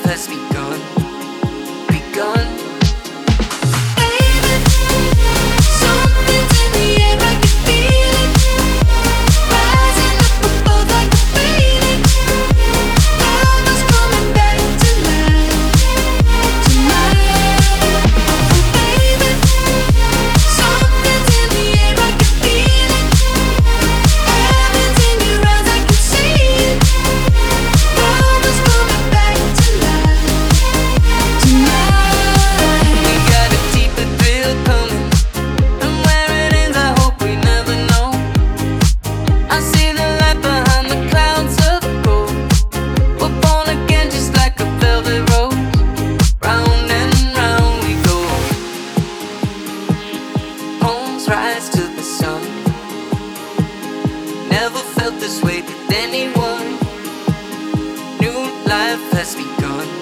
has begun, begun. Something's in the air, I can feel it. Rising up above like a phoenix. Love is coming back to life tonight. Baby, something's in the air, I can feel it. Heaven's in your eyes, I can see it. Love is coming back to life tonight. We got a deeper thrill coming, and where it ends I hope we never know. I see the light behind the clouds of gold. We're born again just like a velvet rose. Round and round we go. Homes rise to the sun. Never felt this way with anyone. New life has begun.